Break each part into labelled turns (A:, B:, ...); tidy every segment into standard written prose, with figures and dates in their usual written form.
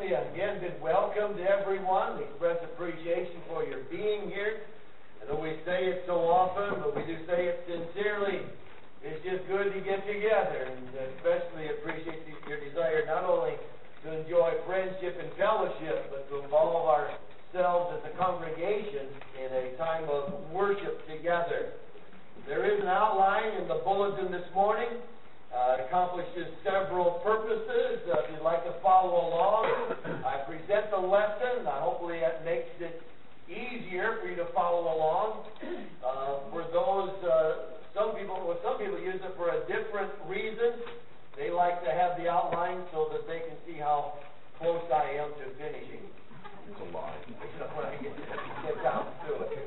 A: you. Again, been welcome to everyone. We express appreciation for your being here. I know we say it so often, but we do say it sincerely. It's just good to get together, and especially appreciate your desire not only to enjoy friendship and fellowship, but to involve ourselves as a congregation in a time of worship together. There is an outline in the bulletin this morning. It accomplishes several purposes. If you'd like to follow along, I present the lesson. Hopefully that makes it easier for you to follow along. For those, some people use it for a different reason. They like to have the outline so that they can see how close I am to finishing. It's a lie. When I get down to it.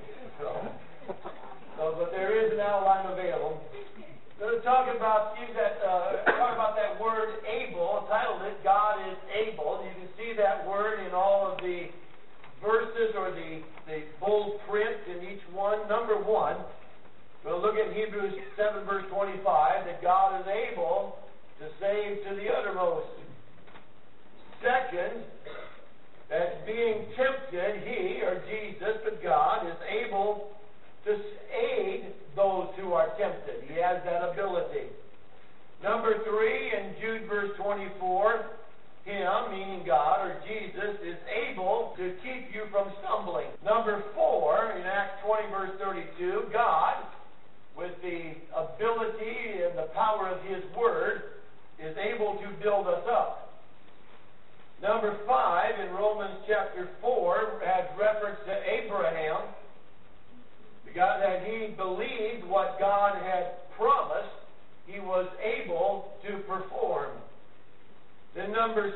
A: But there is an outline available. I'm going to talk about that word able. I titled it, God is able. You can see that word in all of the verses or the bold print in each one. Number one, we'll look at Hebrews 7 verse 25, that God is able to save to the uttermost. Second, that being tempted, he or Jesus, but God is able to aid those who are tempted. He has that ability. Number three, in Jude verse 24, him, meaning God or Jesus, is able to keep you from stumbling. Number four, in Acts 20 verse 32, God, with the ability and the power of His Word, is able to build us up. Number five, in Romans chapter 4, has reference to Abraham. God, that he believed what God had promised, he was able to perform. Then number 6,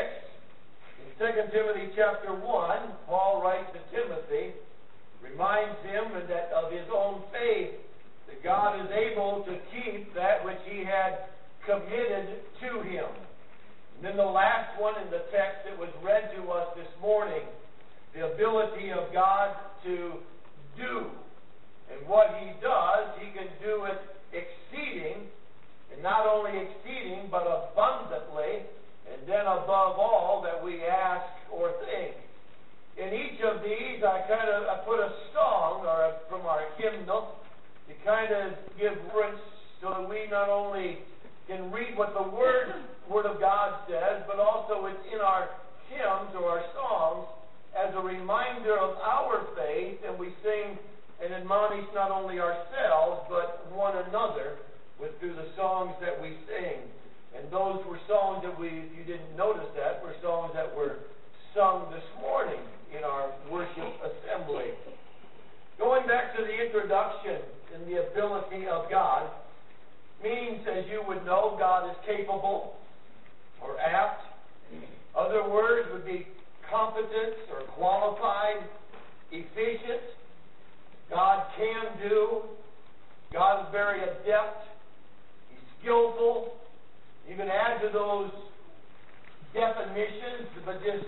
A: in 2 Timothy chapter 1, Paul writes to Timothy, reminds him that of his own faith, that God is able to keep that which he had committed to him. And then the last one in the text that was read to us this morning, the ability of God to do. And what He does, He can do it exceeding, and not only exceeding, but abundantly, and then above all that we ask or think. In each of these, I put a song from our hymnal to kind of give reference so that we not only can read what the Word of God says, but also it's in our hymns or our songs as a reminder of our faith, and we sing and admonish not only ourselves, but one another through the songs that we sing. And those were songs that if you didn't notice that, were songs that were sung this morning in our worship assembly. Going back to the introduction and the ability of God, means, as you would know, God is capable or apt. Other words would be competent or qualified, efficient. God can do. God is very adept. He's skillful. You can add to those definitions, but just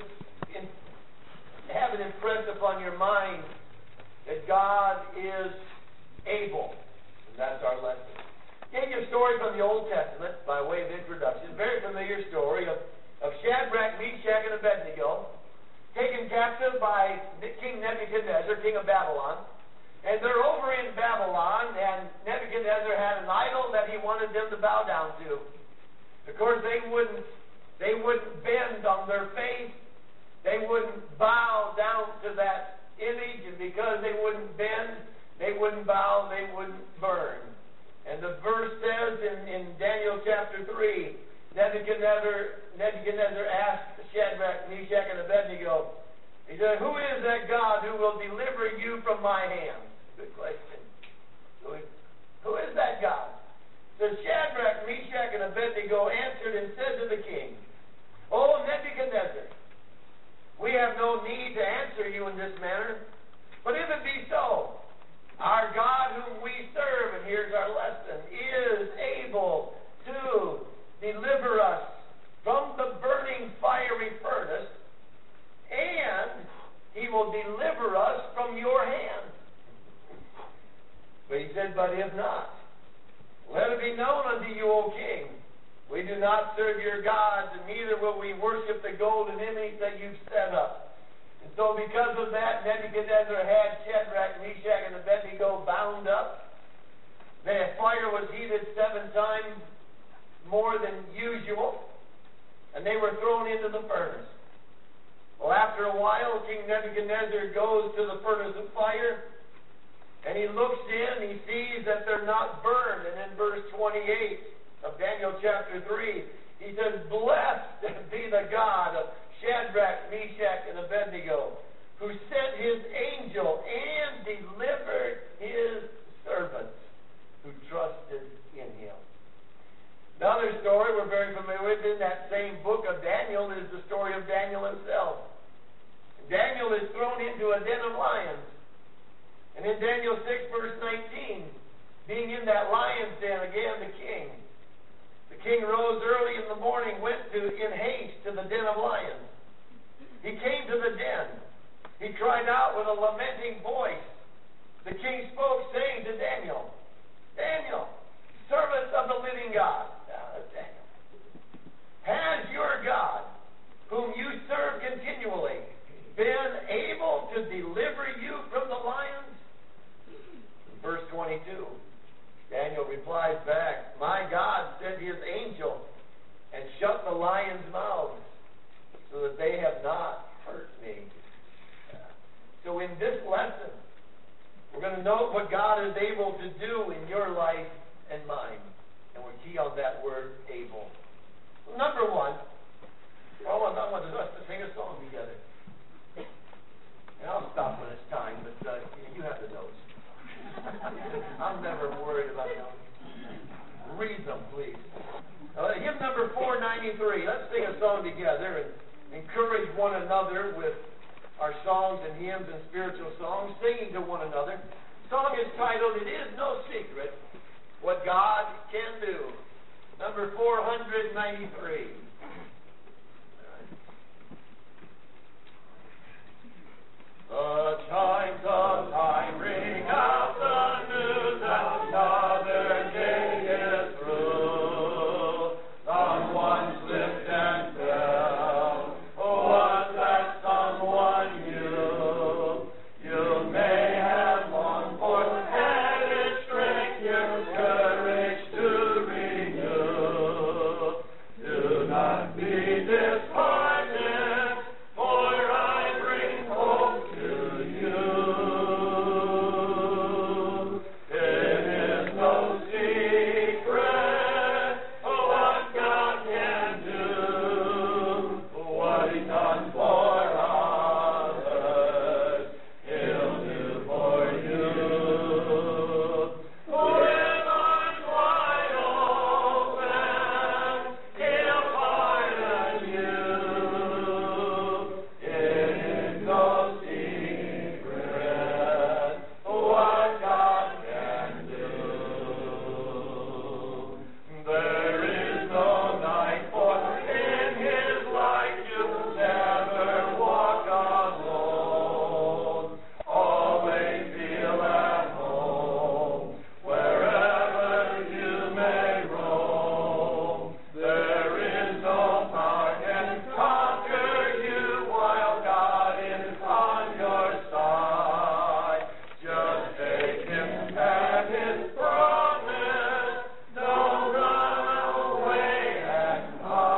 A: have it impressed upon your mind that God is able. And that's our lesson. Gave you a story from the Old Testament by way of introduction. Very familiar story of Shadrach, Meshach, and Abednego taken captive by King Nebuchadnezzar, king of Babylon. And they're over in Babylon, and Nebuchadnezzar had an idol that he wanted them to bow down to. Of course, they wouldn't bend on their faith. They wouldn't bow down to that image, and because they wouldn't bend, they wouldn't bow, they wouldn't burn. And the verse says in Daniel chapter 3, Nebuchadnezzar asked Shadrach, Meshach, and Abednego, he said, "Who is that God who will deliver you from my hand?" Good question. Who is that God? So Shadrach, Meshach, and Abednego answered and said to the king, "O Nebuchadnezzar, we have no need to answer you in this manner. But if it be so, our God whom we serve," and here's our lesson, "is able to deliver us from the burning fiery furnace, and He will deliver us from your hand." But he said, "But if not, let it be known unto you, O king, we do do not serve your gods, and neither will we worship the golden image that you've set up. And so because of that, Nebuchadnezzar had Shadrach, Meshach, and Abednego bound up. The fire was heated 7 times more than usual, and they were thrown into the furnace. Well, after a while, King Nebuchadnezzar goes to the furnace of fire, and he looks in, he sees that they're not burned. And in verse 28 of Daniel chapter 3, he says, "Blessed be the God of Shadrach, Meshach, and Abednego, who sent his angel and delivered his servants who trusted in him." Another story we're very familiar with in that same book of Daniel is the story of Daniel himself. Daniel is thrown into a den of lions. And in Daniel 6, verse 19, being in that lion's den, again the king rose early in the morning, went in haste to the den of lions. He came to the den. He cried out with a lamenting voice. The king spoke, saying to Daniel, "Daniel, servant of the living God," Daniel, "has your God, whom you serve continually, been able to deliver you from the lions?" In verse 22, Daniel replies back, "My God sent his angel and shut the lions' mouths so that they have not hurt me." So in this lesson, we're going to note what God is able to do in your life and mine. And we're key on that word, able. Number one, I want us to sing a song together. And I'll stop when it's time, but you have the notes. I'm never worried about them. Read them, please. Hymn number 493. Let's sing a song together and encourage one another with our songs and hymns and spiritual songs, singing to one another. The song is titled, "It Is No Secret What God Can Do." Number 493. The chimes of time ring out the news that another day is through. Someone slipped and fell. Was that someone you? You may have longed for added strength, your courage to renew. Do not be disheartened, for I bring hope to you. It is no secret what God can do. What He's done for others, He'll do for you. With arms wide open, He'll pardon you. It is no secret what God can do. There is no night, for in His light you'll never walk alone. Always feel at home, wherever you may roam. There is no power can conquer you while God is on your side. Just take Him at His promise. Don't run away and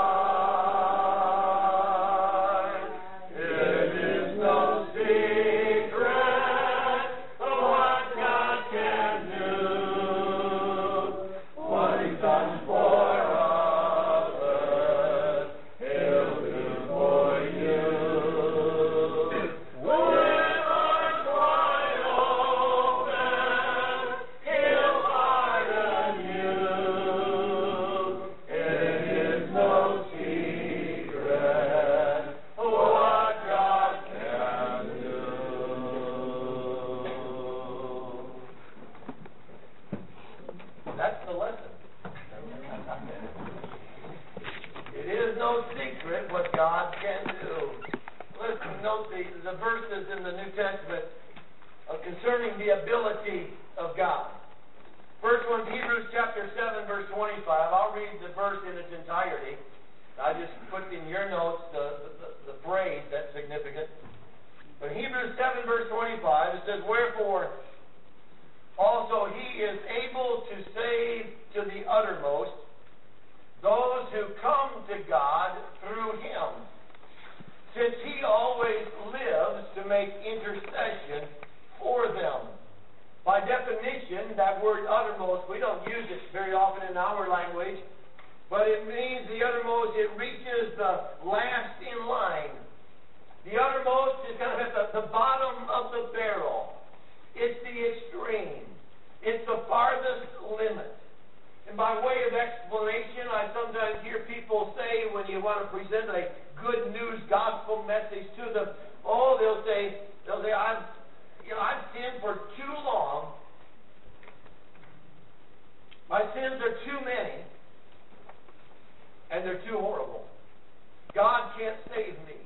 A: hide. It is no secret what God can do. What He's done for others, He'll do for you. With arms wide open, He'll pardon you. It is no secret what God can do. That's the lesson. It is no secret what God can do. Let's note the verses in the New Testament concerning the ability of God. First one's Hebrews chapter 7, verse 25. I'll read the verse in its entirety. I just put in your notes the phrase that's significant. But Hebrews 7, verse 25, it says, "Wherefore also he is able to save to the uttermost those who come to God through him, since he always lives to make intercession for them." By definition, that word uttermost, we don't use it very often in our language, but it means the uttermost, it reaches the last in line. The uttermost is kind of at the bottom of the barrel. It's the extreme. It's the farthest limit. And by way of explanation, I sometimes hear people say when you want to present a good news gospel message to them, they'll say, I've sinned for too long. My sins are too many, and they're too horrible. God can't save me.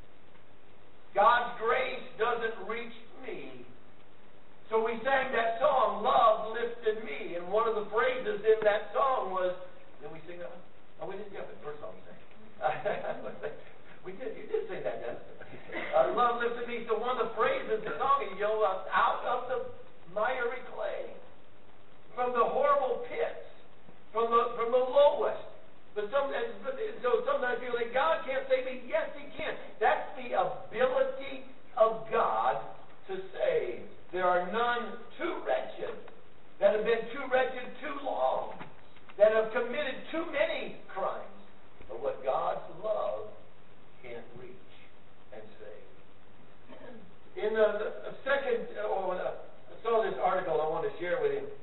A: God's grace doesn't reach me. So we sang that song, "Love Lifted Me," and one of the phrases in that song was, did we sing that one? Oh, we didn't get the first song we sang. We did. You did sing that, Dennis. "Love lifted me." So one of the phrases in the song is, out of the miry clay, from the horrible pits, from the lowest. So sometimes people think, God can't save me. Yes, he can. That's the ability of God to save. There are none too wretched, that have been too wretched too long, that have committed too many crimes, but what God's love can't reach and save. In the second, I saw this article I want to share with you.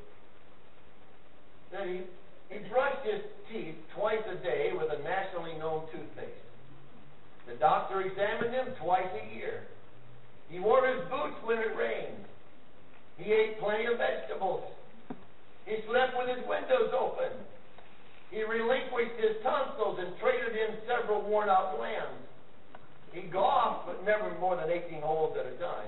A: That he brushed his teeth twice a day with a nationally known toothpaste. The doctor examined him twice a year. He wore his boots when it rained. He ate plenty of vegetables. He slept with his windows open. He relinquished his tonsils and traded in several worn-out glands. He golfed, but never more than 18 holes at a time.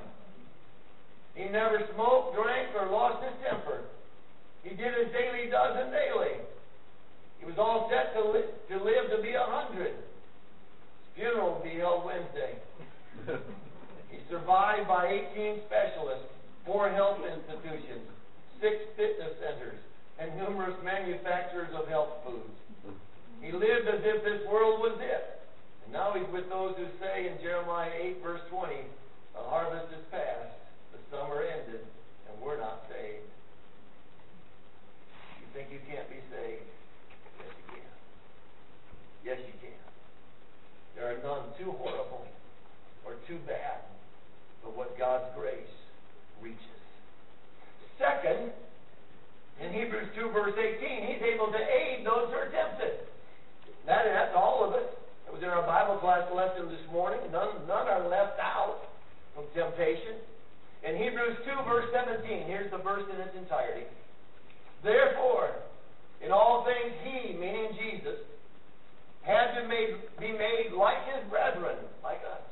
A: He never smoked, drank, or lost his temper. He did his daily dozen daily. He was all set to live to be 100. His funeral will be held Wednesday. He survived by 18 specialists, 4 health institutions, 6 fitness centers, and numerous manufacturers of health foods. He lived as if this world was it. And now he's with those who say in Jeremiah 8, verse 20, the harvest is past, the summer ended, and we're not saved. You think you can't be saved? Yes, you can. Yes, you can. There are none too horrible or too bad for what God's grace reaches. Second, in Hebrews 2, verse 18, he's able to aid those who are tempted. That's all of it. It was in our Bible class lesson this morning. None are left out from temptation. In Hebrews 2, verse 17, here's the verse in its entirety. Therefore, in all things he, meaning Jesus, had to be made like his brethren, like us,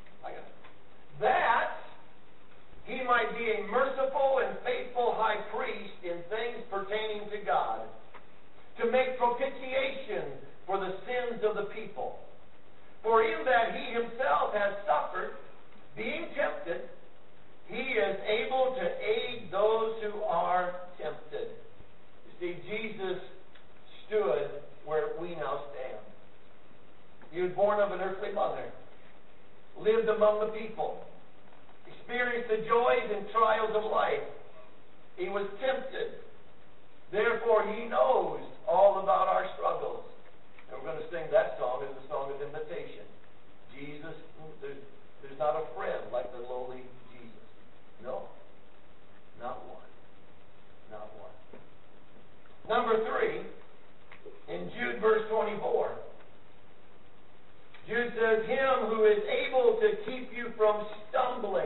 A: that he might be a merciful and faithful high priest in things pertaining to God, to make propitiation for the sins of the people. For in that he himself has suffered, being tempted, he is able to aid those who are tempted. You see, Jesus stood where we now stand. He was born of an earthly mother, lived among the people, experienced the joys and trials of life. He was tempted. Therefore, he knows all about our struggles. And we're going to sing that song as a song of invitation. Jesus, there's not a friend like the lowly Jesus. No, not one. Not one. Number 3, in Jude verse 24. Jude says, him who is able to keep you from stumbling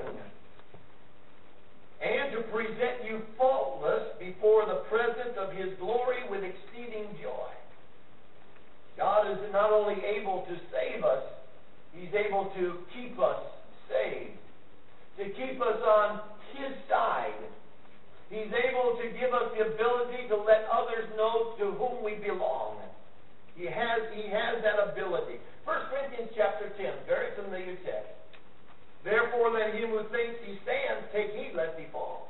A: and to present you faultless before the presence of his glory with exceeding joy. God is not only able to save us, he's able to keep us saved, to keep us on his side. He's able to give us the ability to let others know to whom we belong. He has that ability. 1 Corinthians chapter 10, very familiar text. Therefore, let him who thinks he stands take heed lest he fall.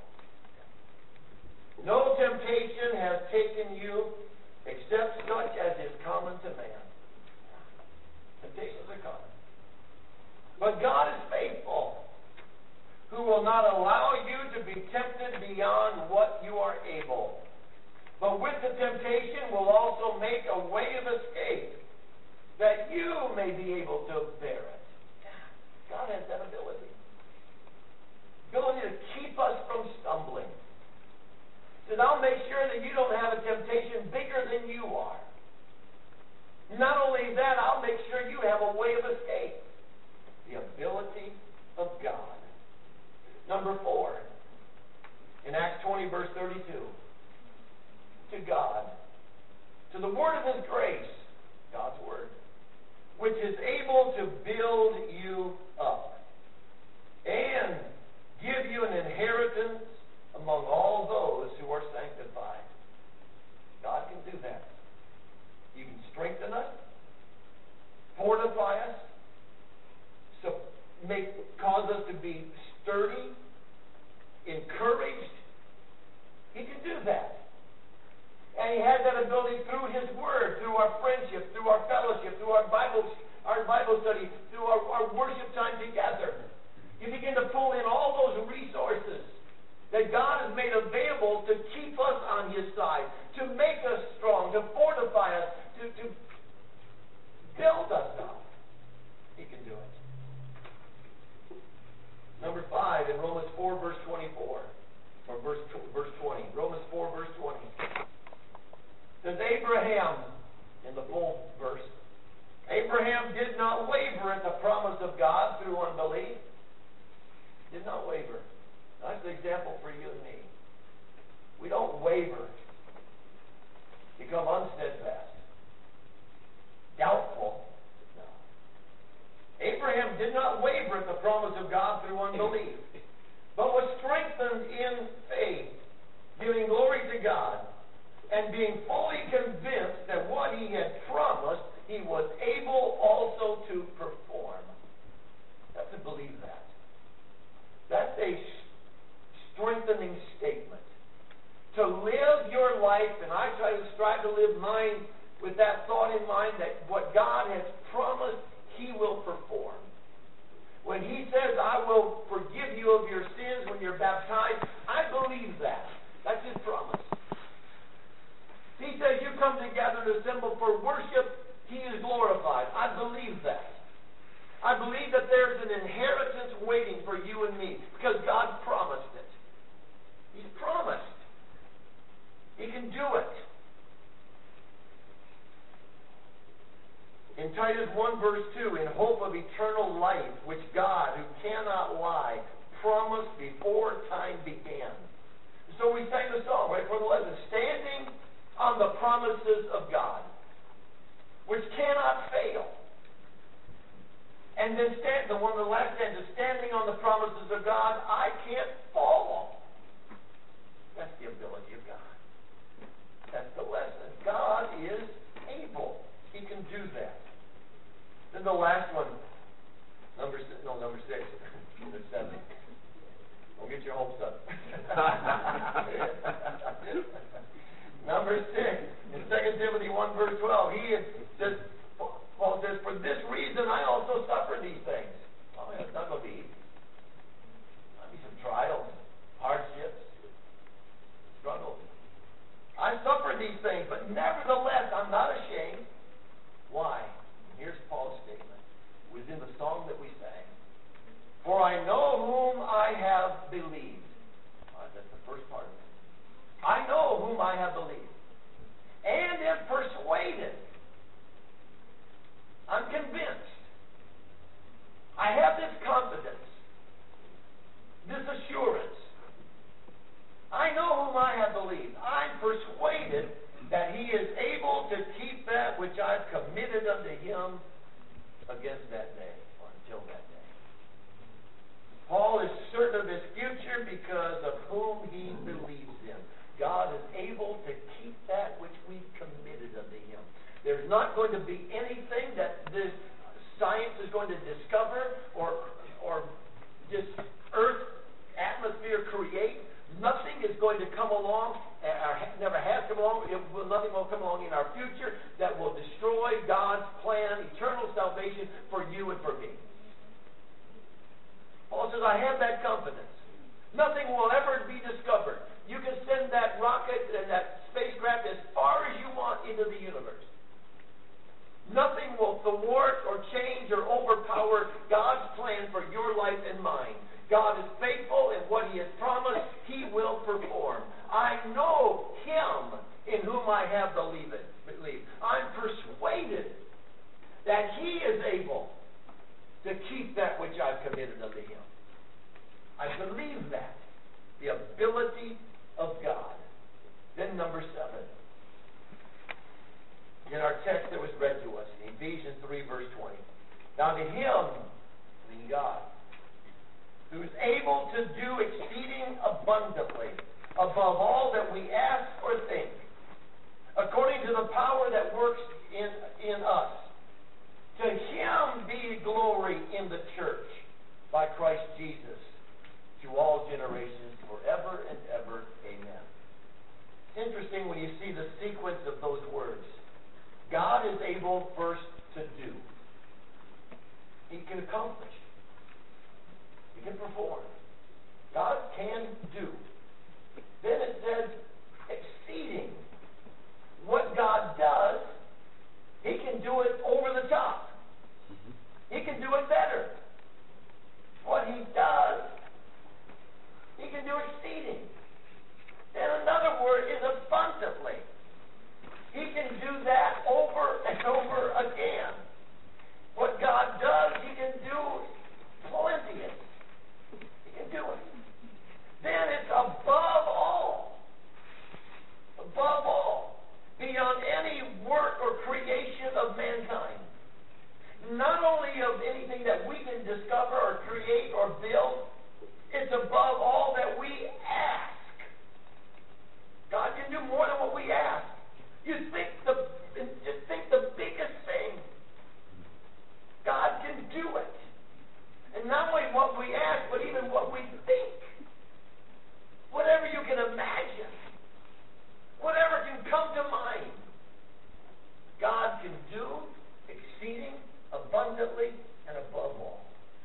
A: No temptation has taken you except such as is common to man. Temptations are common. But God is faithful, who will not allow you to be tempted beyond what you are able. But with the temptation will also make a way of escape, that you may be able to bear it. God has that ability. Ability to keep us from stumbling. He says, I'll make sure that you don't have a temptation bigger than you are. Not only that, I'll make sure you have a way of escape. The ability of God. Number 4, in Acts 20, verse 32. To God, to the word of His grace, God's word, which is able to build you up and give you an inheritance among all those who are sanctified. God can do that. He can strengthen us, fortify us, cause us to be sturdy, encouraged. He can do that. And He has that ability through His Word, through our friendship, through our fellowship, through our Bible study, through our worship time together. You begin to pull in all those resources that God has made available to keep us on His side, to make us strong, to fortify us, to build us up. He can do it. Number 5, in Romans 4, verse 24, or verse 20. Romans 4, verse 20. Says Abraham, in the full verse, Abraham did not waver at the promise of God through unbelief. Did not waver. That's the example for you and me. We don't waver. Become unsteadfast. Doubtful. No. Abraham did not waver at the promise of God through unbelief, but was strengthened in faith, giving glory to God, and being fully convinced that what he had promised, he was able also to perform. You have to believe that. That's a strengthening statement. To live your life, and I try to strive to live mine with that thought in mind, that what God has promised, He will perform. When He says, I will forgive you of your sins when you're baptized, I believe that. That's His promise. He says, you come together to assemble for worship, He is glorified. I believe that. I believe that there's an inheritance waiting for you and me, because God promised it. He's promised. He can do it. In Titus 1, verse 2, in hope of eternal life, which God, who cannot lie, promised before time began. So we sang the song right before the lesson, standing on the promises of God, which cannot fail. And then the one of the last stanza, standing on the promises of God, I can't fall. That's the ability of God. That's the lesson. God is able. He can do that. Then the last one, number 6. There's 7. Don't get your hopes up. Number 6, in 2 Timothy 1, verse 12, Paul says, for this reason I also suffer these things. Oh, it's not going to be easy. There'll be some trials, hardships, struggles. I suffer these things, but nevertheless I'm not ashamed. Why? Here's Paul's statement. It was in the song that we sang. For I know whom I have believed. That's the first part of it. I know whom I have believed, and am persuaded. I'm convinced. I have this confidence, this assurance. I know whom I have believed. I'm persuaded that He is able to keep that which I've committed unto Him against that day, or until that day. Paul is certain of his future because of whom he believes I have that confidence. Nothing will ever be discovered. You can send that rocket and that spacecraft as far as you want into the universe. Nothing will thwart or change or overpower God's plan for your life and mine. God is faithful in what He has promised. He will perform. I know Him in whom I have believed. I'm persuaded that He is able to keep that which I've committed unto Him. I believe that. The ability of God. Then number 7. In our text that was read to us, in Ephesians 3, verse 20. Now to Him, meaning God, who is able to do exceeding abundantly, above all that we ask or think, according to the power that works in us. To Him be glory in the church by Christ Jesus, to all generations, forever and ever. Amen. It's interesting when you see the sequence of those words. God is able first to do. He can accomplish. He can perform. God can do. Then it says, exceeding. What God does, He can do it over the top. He can do it better. What He does, He can do exceeding. Then another word is abundantly. He can do that over and over again. What God does, He can do plenteous. He can do it. Then it's above all. Above all. Beyond any work or creation of mankind. Not only of anything that we can discover or create or build, it's above all that we ask. God can do more than what we ask. You think the biggest thing. God can do it. And not only what we ask, but even what we think. Whatever you can imagine. Whatever can come to mind. God can do exceeding abundantly and above all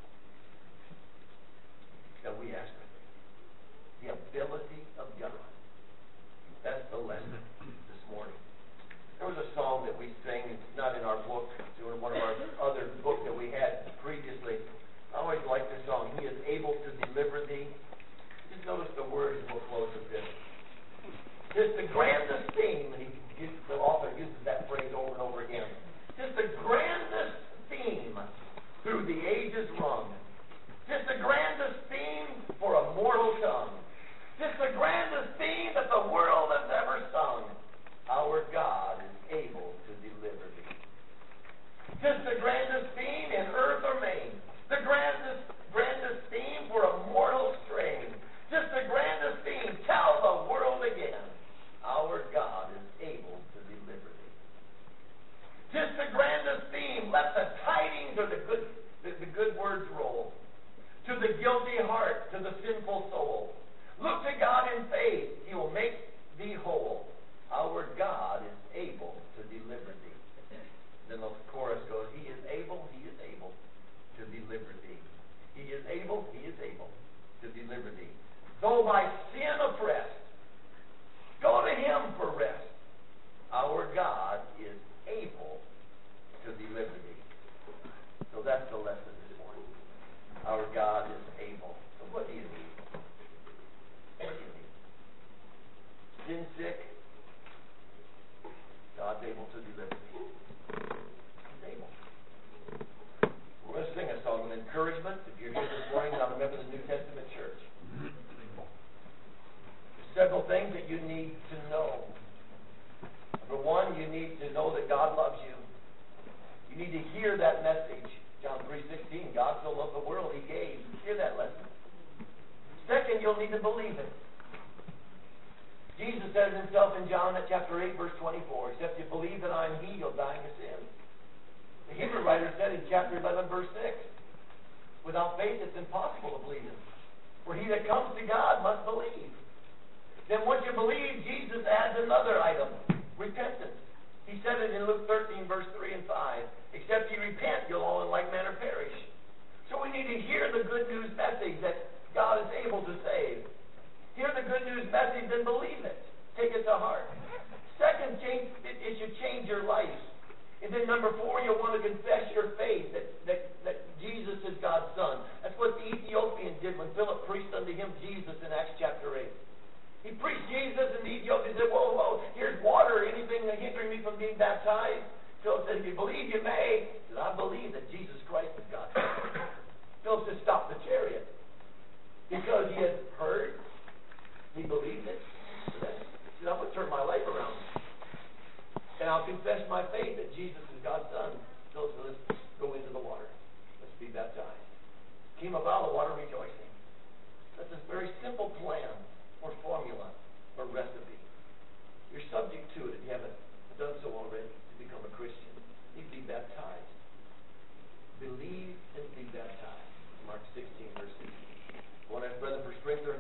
A: that we ask of Him. The ability of God. That's the lesson this morning. There was a song that we sang. It's not in our book. It's in one of our other books that we had previously. I always liked this song. He is able to deliver thee. Just notice the words, and we'll close with this. Just the grandest theme, and the author uses that phrase over and over again. Just the grandest theme through the ages rung. Just the grandest theme for a mortal tongue. Just the grandest theme that the world has ever sung. Our God is able to deliver thee. Just the grandest theme in earth or main. The grandest theme for a mortal strain. Just the grandest theme. Tell the world again. Our God is able to deliver thee. Just the grandest theme. Let the tidings or the good words roll. To the guilty heart, to the sinful soul. Look to God in faith. He will make thee whole. Our God is able to deliver thee. Then the chorus goes, He is able to deliver thee. He is able to deliver thee. Though by sin oppressed, go to Him for rest. Our God is able to deliver thee. So that's the lesson this morning. Our God is able. So what do you need? What do you need? Sin sick? God's able to deliver you. He's able. We're going to sing a song of encouragement. If you're here this morning, not a member of the New Testament church. There's several things that you need to know. Number one, you need to know that God loves you. You need to hear that message. John 3:16, God so loved the world, He gave. Hear that lesson. Second, you'll need to believe it. Jesus says Himself in John chapter 8, verse 24, except you believe that I am He, you'll die in your sins. The Hebrew writer said in chapter 11, verse 6, without faith it's impossible to please Him. For he that comes to God must believe. Then once you believe, Jesus adds another item, repentance. He said it in Luke 13, verse 3 and 5. Except ye repent, you'll all in like manner perish. So we need to hear the good news message that God is able to save. Hear the good news message and believe it. Take it to heart. Second, it should change your life. And then number 4, you'll want to confess your faith that Jesus is God's Son. That's what the Ethiopian did when Philip preached unto him Jesus in Acts chapter 8. He preached Jesus, and the Ethiopian said, whoa, whoa, here's water. Anything hindering me from being baptized? Philip said, if you believe, you may. He said, I believe that Jesus Christ is God's Son. Philip said, stop the chariot. Because he had heard, he believed it. He said, I'm going to turn my life around. And I'll confess my faith that Jesus is God's Son. So let's go into the water. Let's be baptized. Came up out of the water rejoicing. That's a very simple plan or formula or recipe. You're subject to it if you haven't done so already to become a Christian. You need to be baptized. Believe and be baptized. Mark 16, verse 16. I want to ask Brother for strength or